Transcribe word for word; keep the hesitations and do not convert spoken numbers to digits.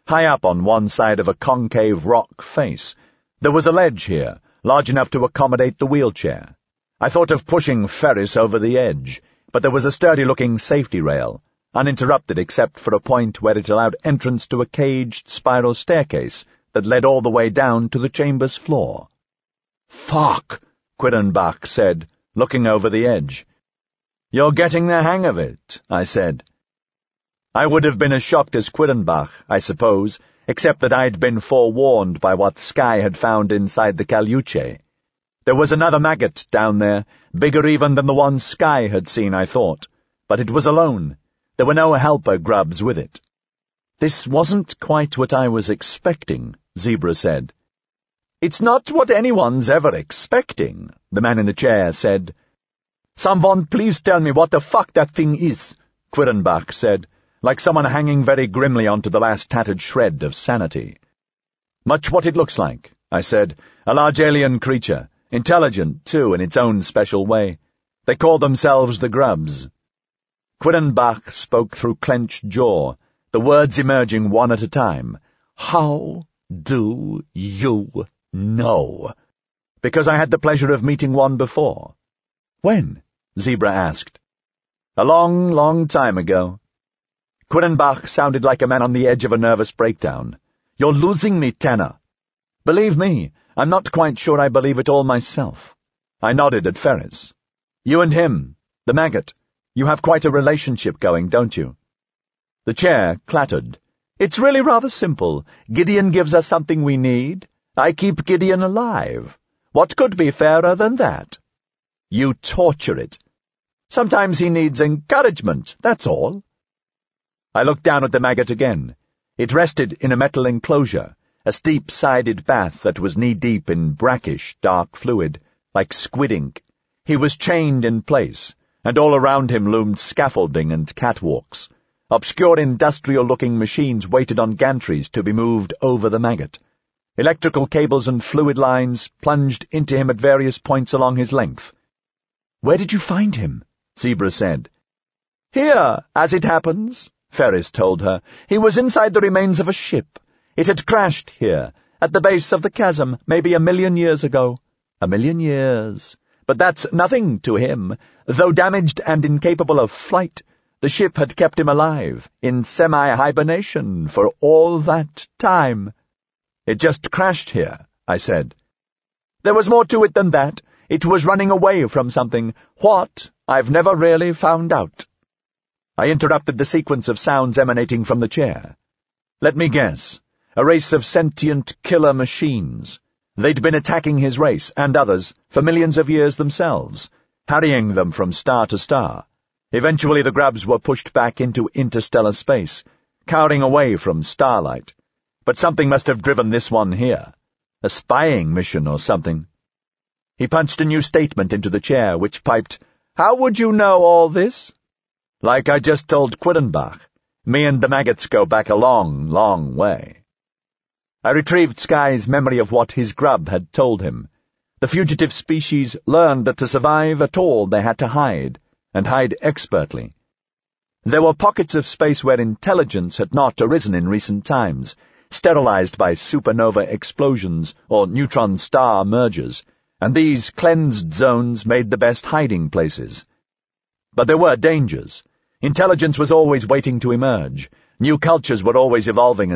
high up on one side of a concave rock face. There was a ledge here, large enough to accommodate the wheelchair. I thought of pushing Ferris over the edge, but there was a sturdy-looking safety rail, uninterrupted except for a point where it allowed entrance to a caged spiral staircase that led all the way down to the chamber's floor. "Fuck," Quiddenbach said, looking over the edge. "You're getting the hang of it," I said. I would have been as shocked as Quiddenbach, I suppose, except that I'd been forewarned by what Skye had found inside the Caluche. There was another maggot down there, bigger even than the one Skye had seen, I thought, but it was alone. There were no helper grubs with it. "This wasn't quite what I was expecting," Zebra said. "It's not what anyone's ever expecting," the man in the chair said. "Someone please tell me what the fuck that thing is," Quiddenbach said, like someone hanging very grimly onto the last tattered shred of sanity. "Much what it looks like," I said. "A large alien creature, intelligent, too, in its own special way. They call themselves the Grubs." Quiddenbach spoke through clenched jaw, the words emerging one at a time. "How do you know?" "Because I had the pleasure of meeting one before." "When?" Zebra asked. "A long, long time ago." Quiddenbach sounded like a man on the edge of a nervous breakdown. "You're losing me, Tanner." "Believe me, I'm not quite sure I believe it all myself." I nodded at Ferris. "You and him, the maggot, you have quite a relationship going, don't you?" The chair clattered. "It's really rather simple. Gideon gives us something we need. I keep Gideon alive. What could be fairer than that?" "You torture it." "Sometimes he needs encouragement, that's all." I looked down at the maggot again. It rested in a metal enclosure, a steep-sided bath that was knee-deep in brackish, dark fluid, like squid ink. He was chained in place, and all around him loomed scaffolding and catwalks. Obscure industrial-looking machines waited on gantries to be moved over the maggot. Electrical cables and fluid lines plunged into him at various points along his length. "Where did you find him?" Zebra said. "Here, as it happens," Ferris told her. "He was inside the remains of a ship. It had crashed here, at the base of the chasm, maybe a million years ago. A million years. But that's nothing to him. Though damaged and incapable of flight, the ship had kept him alive, in semi-hibernation, for all that time." "It just crashed here," I said. "There was more to it than that. It was running away from something. What? I've never really found out." I interrupted the sequence of sounds emanating from the chair. "Let me guess. A race of sentient killer machines. They'd been attacking his race, and others, for millions of years themselves, harrying them from star to star. Eventually the Grubs were pushed back into interstellar space, cowering away from starlight. But something must have driven this one here. A spying mission or something." He punched a new statement into the chair, which piped, "How would you know all this?" "Like I just told Quiddenbach. Me and the maggots go back a long, long way." I retrieved Skye's memory of what his grub had told him. The fugitive species learned that to survive at all they had to hide, and hide expertly. There were pockets of space where intelligence had not arisen in recent times, sterilized by supernova explosions or neutron star mergers, and these cleansed zones made the best hiding places. But there were dangers. Intelligence was always waiting to emerge. New cultures were always evolving